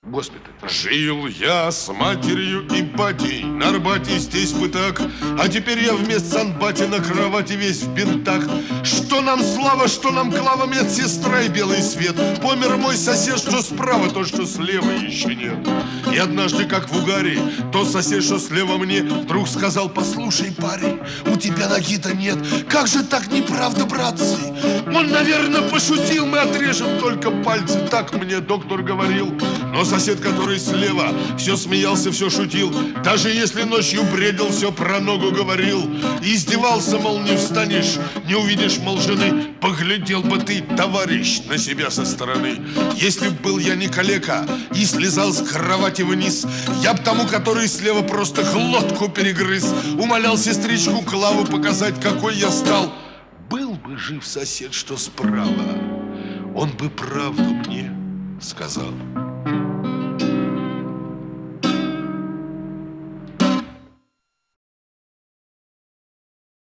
госпиталь. Жил я с матерью и батей на Арбате, здесь бы так. А теперь я вместо санбати на кровати весь в бинтах. Что нам слава, что нам клава, медсестра и белый свет. Помер мой сосед, что справа, то, что слева еще нет. И однажды, как в угаре, тот сосед, что слева мне, вдруг сказал: послушай, парень, у тебя ноги-то нет. Как же так, неправда, братцы? Он, наверное, пошутил, мы отрежем только пальцы. Так мне доктор говорил. Но сосед, который слева, все смеялся, все шутил. Даже если ночью бредил, все про ногу говорил. И издевался, мол, не встанешь, не увидишь, мол, жены. Поглядел бы ты, товарищ, на себя со стороны. Если б был я не калека и слезал с кровати вниз, я б тому, который слева, просто глотку перегрыз. Умолял сестричку Клаву показать, какой я стал. Был бы жив сосед, что справа, он бы правду мне сказал.